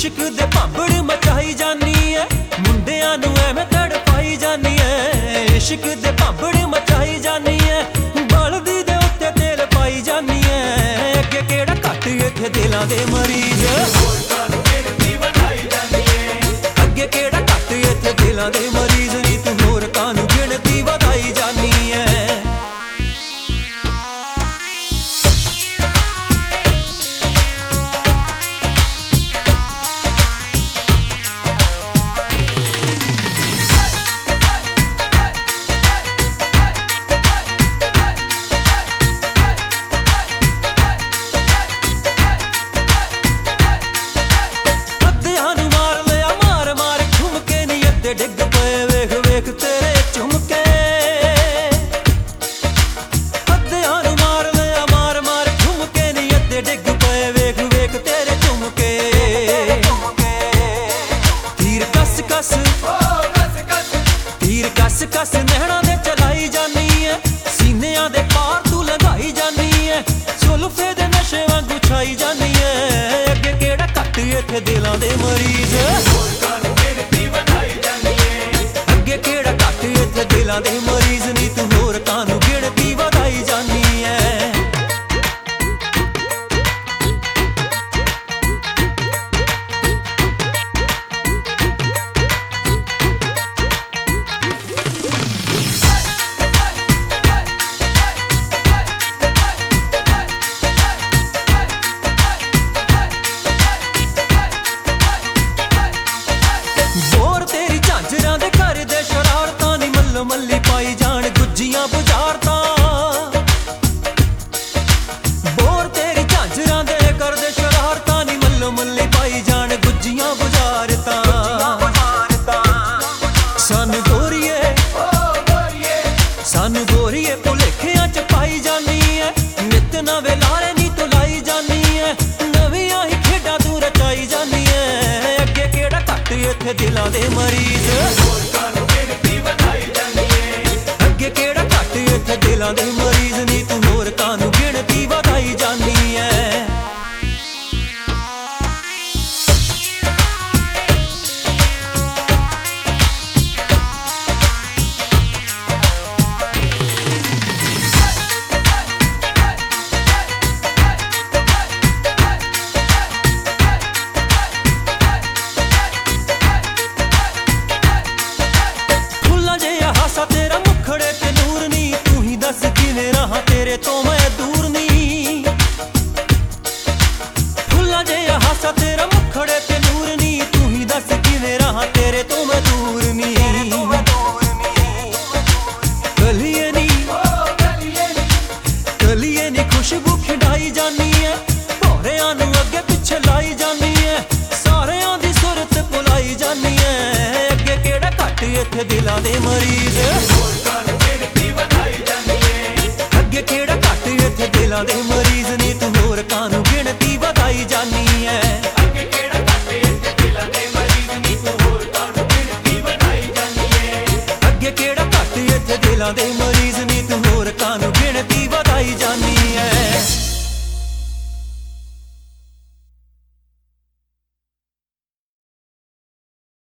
इश्क दे भांबड़ मचाई जानी है, मुंडियां नू एवें तड़पाई जानी है। इश्क दे भांबड़ मचाई जानी है, बलदी दे उत्ते तेल पाई जानी है। अगे केड़ा घट इत्थे दिलां दे मरीज, अगे केड़ा घट इत्थे दिलां दे मरीज नी तू होर कानू गिणती वधाई जानी है। डिग पे वेख वेख तेरे झुमके, अद्धियां नू मार लिया मार मार झुमके नी अद्धे डिग पे वेख वेख तेरे झुमके। तीर कस कस तीर कस कस नैना दे चलाई जानी है, सीनियां दे पार तू लगाई जानी है। सुल्फे दे नशे वांगू छाई जानी है। अगे केड़ा घट इत्थे दिलां दे मरीज, दिलां दे मरीज नी तू होर कानू गिणती वधाई जानी है। बोर तेरी झांजरां दे घर दे शरारतां मल्ली पाई जान गुज्जियां बुझारतां। बोर तेरी झांजरां दे करदे शरारतां नी मल्लो मल्ली पाई जान गुज्जियां बुझारतां। सानू गोरीए भुलेखियां च पाई जानी है, नित नवे लारे नी तू लाई जानी है। नवियां ही खेडां तू रचाई जानी है। अगे केड़ा घट इत्थे दिलां दे मरीज, केड़ा घट इत्थे दिलां दे मरीज नी तू होर कानू गिणती वधाई जानी है। फुल्ला जिहा हासा तेरा मुखड़े ते नूर नी, तू ही दस किवें रहां तेरे तो मैं दूर नी। फुल्ला जिहा हासा तेरा मुखड़े ते नूर नी, तू ही दस किवें रहां तेरे तो मैं दूर नी। कलिए नी खुशबू खिंडाई जानी है, भौरियां नू अगे पिछे लाई जानी है। सारियां दी सुरत भुलाई जानी है। अगे केड़ा घट इत्थे दिलां दे मरीज, अगे केड़ा घट इत्थे दिलां दे मरीज नी तू होर कानू गिणती वधाई जानी है। अगे केड़ा घट इत्थे दिलां दे मरीज नी तू होर कानू गिणती वधाई जानी है। अगे केड़ा घट इत्थे दिलां दे मरीज